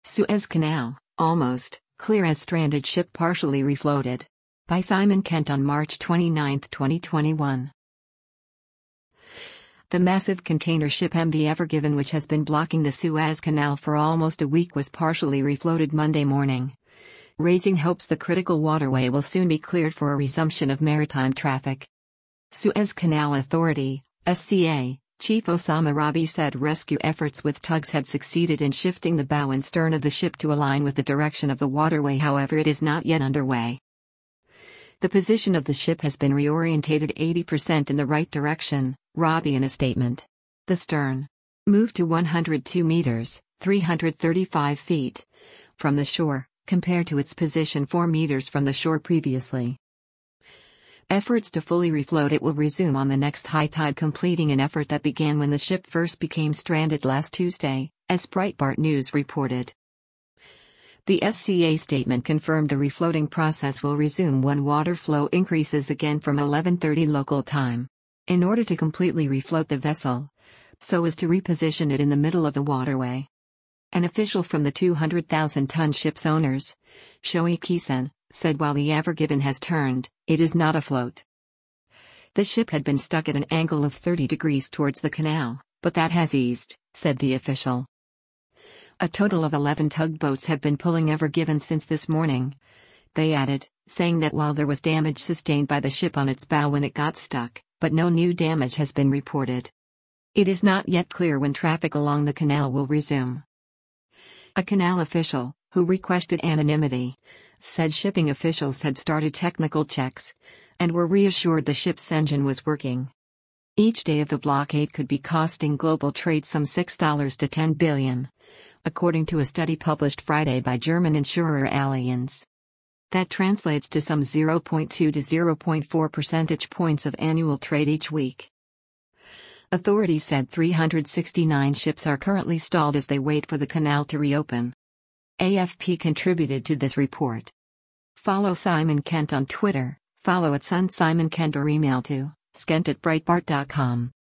Suez Canal, almost clear as stranded ship partially refloated. By Simon Kent on March 29, 2021. The massive container ship MV Ever Given, which has been blocking the Suez Canal for almost a week, was partially refloated Monday morning, raising hopes the critical waterway will soon be cleared for a resumption of maritime traffic. Suez Canal Authority, SCA, Chief Osama Rabi said rescue efforts with tugs had succeeded in shifting the bow and stern of the ship to align with the direction of the waterway. However, it is not yet underway. The position of the ship has been reorientated 80% in the right direction, Rabi in a statement. The stern moved to 102 meters, 335 feet, from the shore, compared to its position 4 meters from the shore previously. Efforts to fully refloat it will resume on the next high tide, completing an effort that began when the ship first became stranded last Tuesday, as Breitbart News reported. The SCA statement confirmed the refloating process will resume when water flow increases again from 11:30 local time. In order to completely refloat the vessel, so as to reposition it in the middle of the waterway. An official from the 200,000-ton ship's owners, Shoei Kisen, said while the Ever Given has turned, it is not afloat. The ship had been stuck at an angle of 30 degrees towards the canal, but that has eased, said the official. A total of 11 tugboats have been pulling Ever Given since this morning, they added, saying that while there was damage sustained by the ship on its bow when it got stuck, but no new damage has been reported. It is not yet clear when traffic along the canal will resume. A canal official, who requested anonymity, said shipping officials had started technical checks and were reassured the ship's engine was working. Each day of the blockade could be costing global trade some $6 to $10 billion, according to a study published Friday by German insurer Allianz. That translates to some 0.2 to 0.4 percentage points of annual trade each week. Authorities said 369 ships are currently stalled as they wait for the canal to reopen. AFP contributed to this report. Follow Simon Kent on Twitter, follow @SunSimonKent or email to skent@breitbart.com.